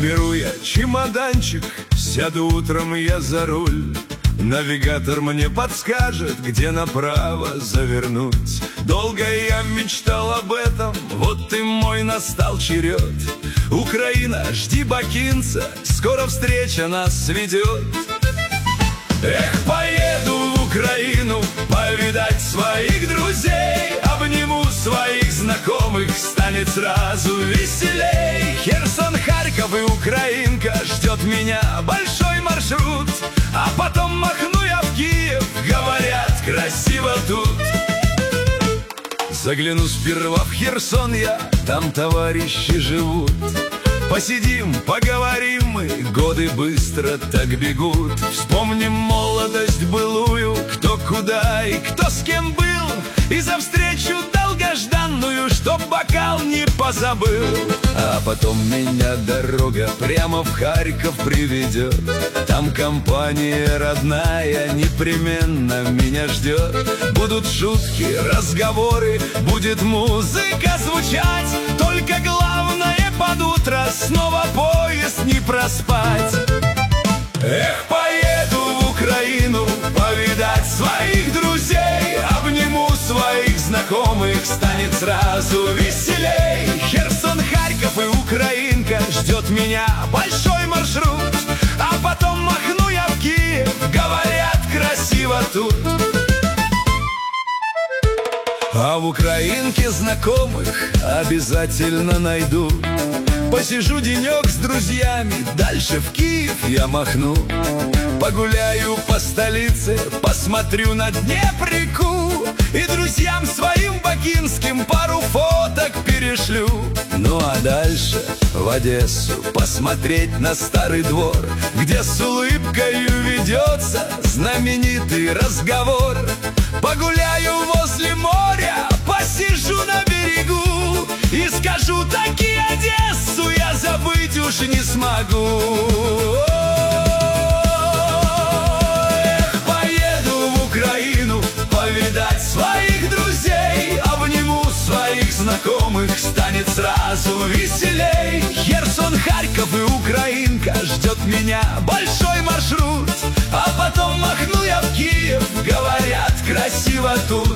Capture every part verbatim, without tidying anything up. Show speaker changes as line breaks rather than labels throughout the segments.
Соберу я чемоданчик, сяду утром я за руль. Навигатор мне подскажет, где направо завернуть. Долго я мечтал об этом, вот и мой настал черед. Украина, жди бакинца, скоро встреча нас сведет. Эх, поеду в Украину повидать своих друзей, обниму своих знакомых, станет сразу веселей. Херсон, Харьков и Украинка, ждет меня большой маршрут. А потом махну я в Киев, говорят, красиво тут. Загляну сперва в Херсон я, там товарищи живут. Посидим, поговорим мы, годы быстро так бегут. Вспомним молодость былую, кто куда и кто с кем был. И за встречу долгожданную, чтоб бокал не позабыл. А потом меня дорога прямо в Харьков приведет. Там компания родная непременно меня ждет. Будут шутки, разговоры, будет музыка звучать. Только главное под утро снова поезд не проспать. Эх, поеду в Украину повидать своих друзей, обниму своих знакомых, станет сразу веселей. Херсон, Харьков и Украинка, ждет меня большой маршрут. А потом махну я в Киев, говорят, красиво тут. А в Украинке знакомых обязательно найду. Посижу денек с друзьями, дальше в Киев я махну. Погуляю по столице, посмотрю на Днепр-реку. И друзьям своим бакинским пару фоток перешлю. Ну а дальше в Одессу посмотреть на Старый двор, где с улыбкою ведется знаменитый разговор. Погуляю возле моря, посижу на берегу и скажу, таки Одессу я забыть уж не смогу. Эх, поеду в Украину повидать своих друзей, обниму своих знакомых, станет сразу веселей. Херсон, Харьков и Украинка, ждет меня большой маршрут. А потом махну я в Киев, говорят, красиво тут.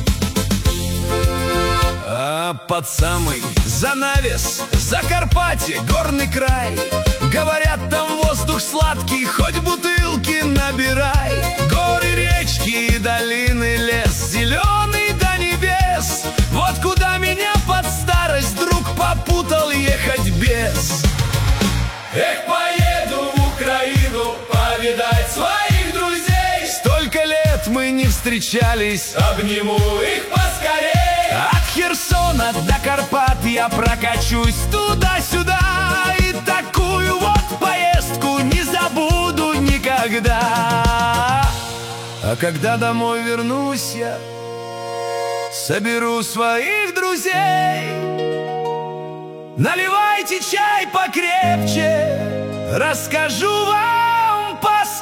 А под самый занавес Закарпатье, горный край, говорят, там воздух сладкий, хоть бутылки набирай. Горы, речки и долины, лес зеленый до небес. Вот куда меня под старость друг попутал ехать без. Эх, поеду в Украину повидать своих друзей. Столько лет мы не встречались, обниму их поскорей. От Херсона до Карпат я прокачусь туда-сюда. И такую вот поездку не забуду никогда. А когда домой вернусь я, соберу своих друзей. Наливайте чай покрепче, расскажу вам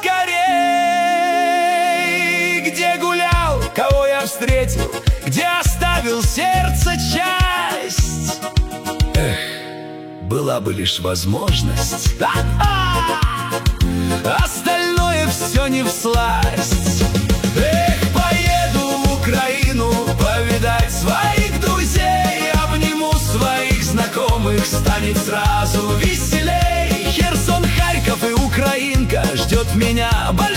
поскорей. Где гулял, кого я встретил, где оставил сердце часть. Эх, была бы лишь возможность, а-а-а! Остальное все не всласть. Эх, поеду в Украину повидать своих друзей, обниму своих знакомых, станет сразу веселей. Херсон, Харьков и Украинка, ждет меня большой